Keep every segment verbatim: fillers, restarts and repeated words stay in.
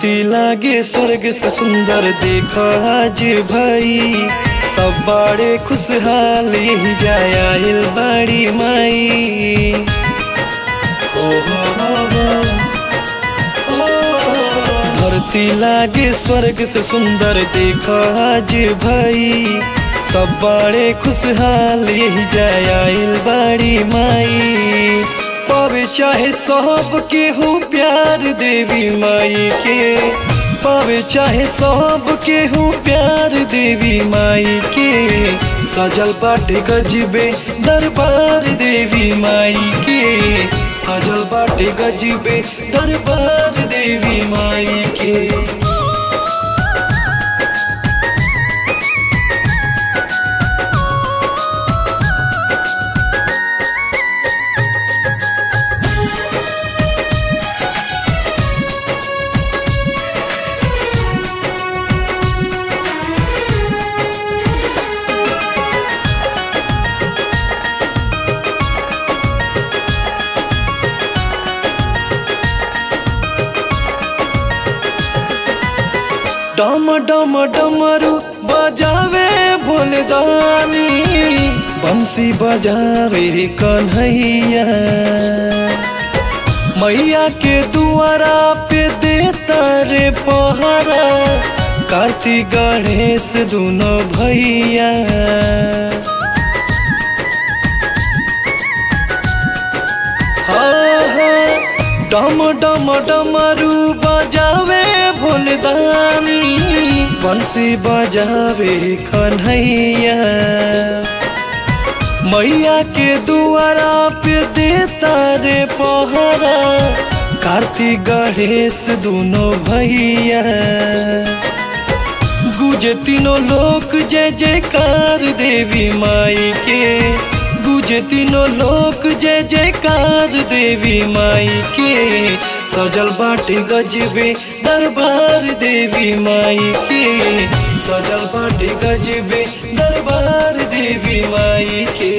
धरती लागे स्वर्ग से सुंदर देख आज भाई, सब बड़े खुशहाल यही जाया हिल बड़ी माई। ओ हो हो हो, धरती लागे स्वर्ग से सुंदर देख आज भाई, सब बड़े खुशहाल यही जाया हिल बड़ी माई। पावे चाहे सब के हो प्यार देवी माई के, पावे चाहे सब के हो प्यार देवी माई के। सजल बाटे गजबे दरबार देवी माई के, सजल बाटे गजबे दरबार देवी माई के। डम डम डमरू बजावे भोलदानी, बंसी बजावे कन्हैया। मैया के दुआरा पे देता रे पहरा, कार्तिक गणेश दोनों भैया। हाँ हाँ डम डम डमरू बजावे भोलदानी, बंसी बजावे कन्हैया। मैया के दुआरा पे देता रे पहरा, कार्तिक गणेश दोनों भैया। गुजे तीनों लोक जय जयकार देवी माई के, गुजे तीनों लोक जय जयकार देवी माई के। सजल बाटे गजबे दरबार देवी माई के, सजल बाटे गजबे दरबार देवी माई के।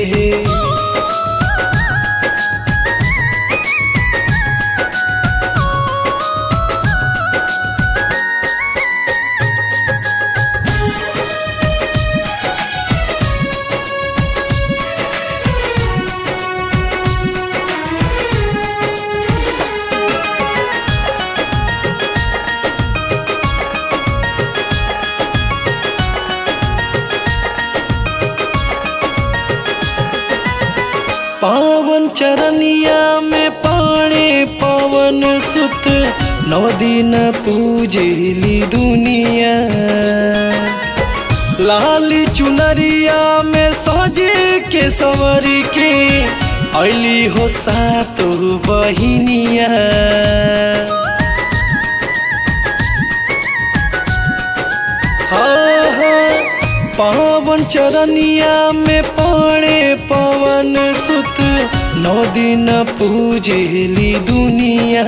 पावन चरनिया में पाणे पवन सुत, नौ दिन पूजली दुनिया। लाल चुनरिया में सजे के सवर के, अली हो सातो बहिनिया। हाँ हाँ पावन चरनिया में पाणे पवन सुत, नौ दिन पूजली दुनिया।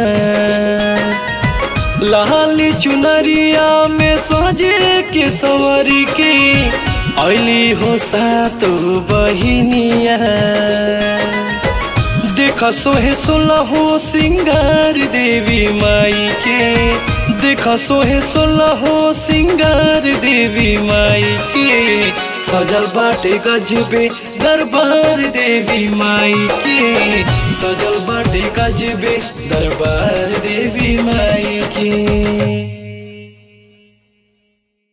लाल चुनरिया में सजे के सवर के, अली हो सातो बहिनिया। देखा सोहे सोलहो सिंगार देवी माई के, देखा सोहे सोलहो सिंगार देवी माई के। सजल बाटे गजबे दरबार देवी माई के, सजल बाटे गजबे दरबार देवी माई के।